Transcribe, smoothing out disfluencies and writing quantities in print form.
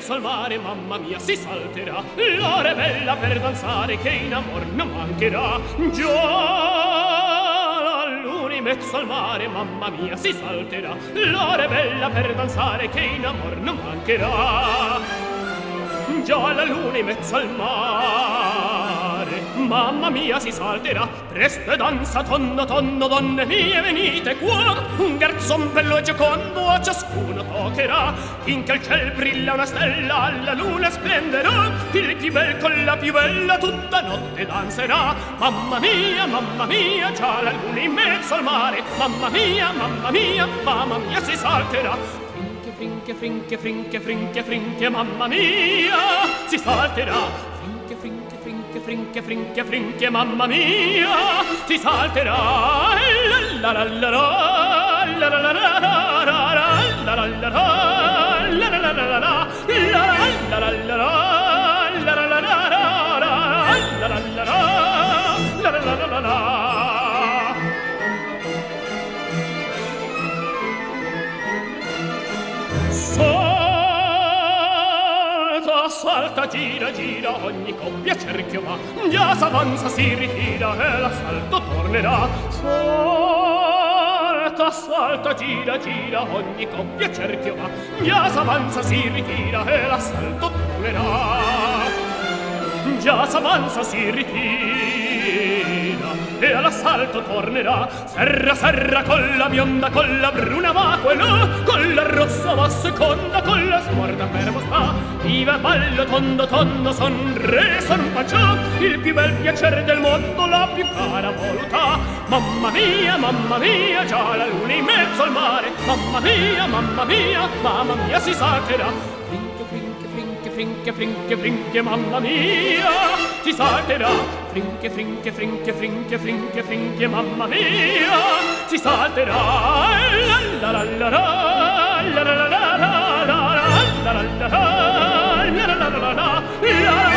mezzo al mare, mamma mia, si salterà. L'ora è bella per danzare, che in amor non mancherà. Già la luna in mezzo al mare, mamma mia, si salterà. L'ora è bella per danzare, che in amor non mancherà. Già la luna in mezzo al mare, mamma mia, si salterà. Presto e danza, tonno, tonno, donne mie, venite qua. Un garzon bello e giocondo a ciascuno toccherà. Finché il ciel brilla una stella, alla luna splenderà. Il più bel con la più bella tutta notte danzerà. Mamma mia, già la luna in mezzo al mare. Mamma mia, mamma mia, si salterà. Frinche, frinche, frinche, frinche, frinche, mamma mia, si salterà. Frinche, frinche, frinche, frinche, frinche, frinche, mamma mia, si salterà. La la la la la la la la la la la la la la. Salta, gira, gira, ogni coppia cerchio va. Già s'avanza, si ritira e l'assalto tornerà. Salta, salta, gira, gira, ogni coppia cerchio va. Già s'avanza, si ritira e l'assalto tornerà. Già s'avanza, si ritira e all'assalto tornerà. Serra, serra, con la bionda, con la bruna va quello, con la rossa va seconda, con la sguarda fermo sta. Viva ballo, tondo, tondo, son re, son panciò, il più bel piacere del mondo, la più cara voluttà. Mamma mia, già la luna in mezzo al mare. Mamma mia, si salterà. Frinche, frinche, frinche, mamma mia, si salterà. Frinche, frinche, frinche, frinche, frinche, frinche, mamma mia, si salterà. La la la la la la la la la la la la la la la la la la la.